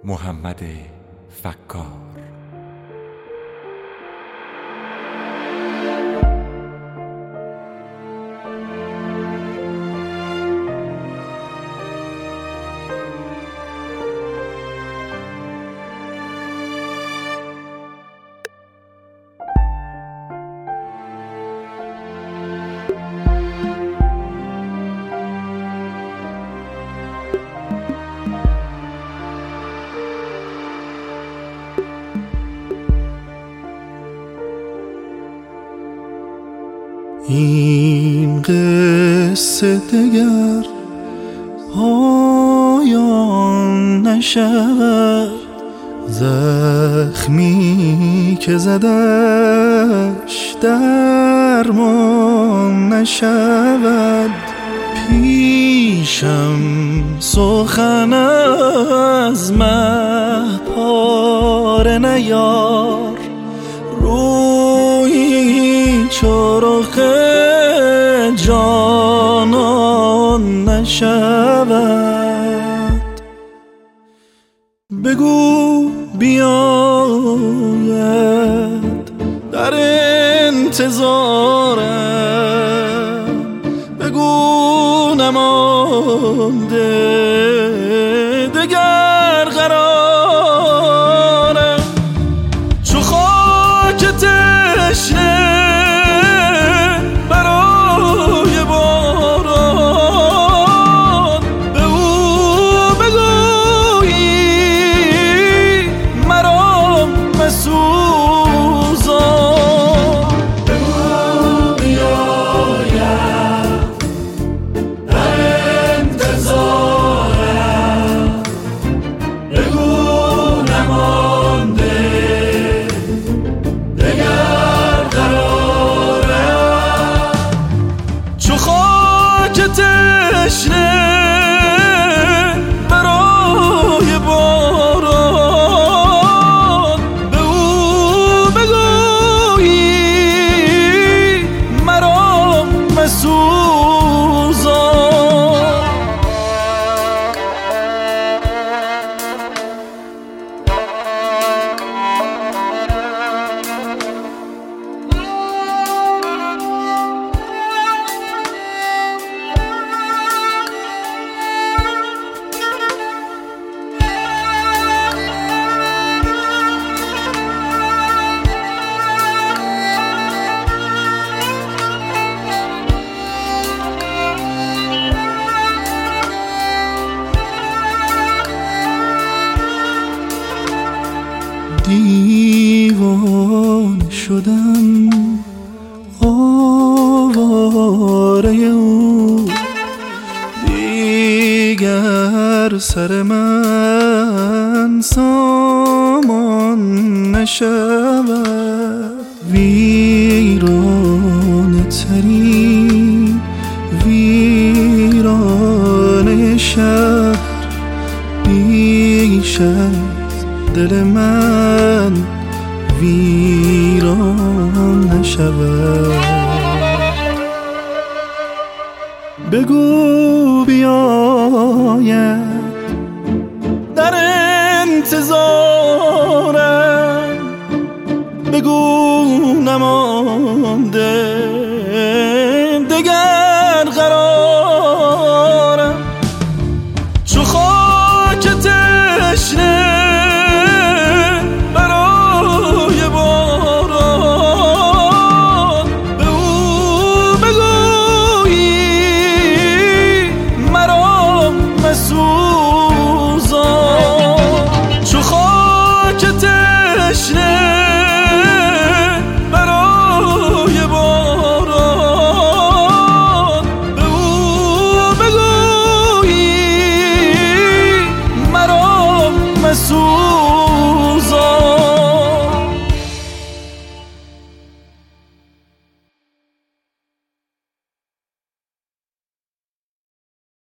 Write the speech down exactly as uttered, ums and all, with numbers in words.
محمد فکار. این قصه دگر پایان نشود، زخمی که زدش درمان نشود. پیشم سخن از مه پاره نیار، روی چرخ جانان نشود. بگو بیاید در انتظارم، بگو نمانده دگر قرارم. چو خاک تشنه برای باران، به او بگویی مرا مسوزان. بگو بیاید در انتظارم، بگو نمانده دگر قرارم. چو خاک تشنه برای باران، به او بگویی مرا مسوزان. دیوان شدم آواره او، دیگر سر من سامان نشود. ویرانه ترین ویرانه شهر، بیش از دل من ویران نشود. بگو بیاید در انتظارم، بگو نمانده دگر قرارم. چو خاک تشنه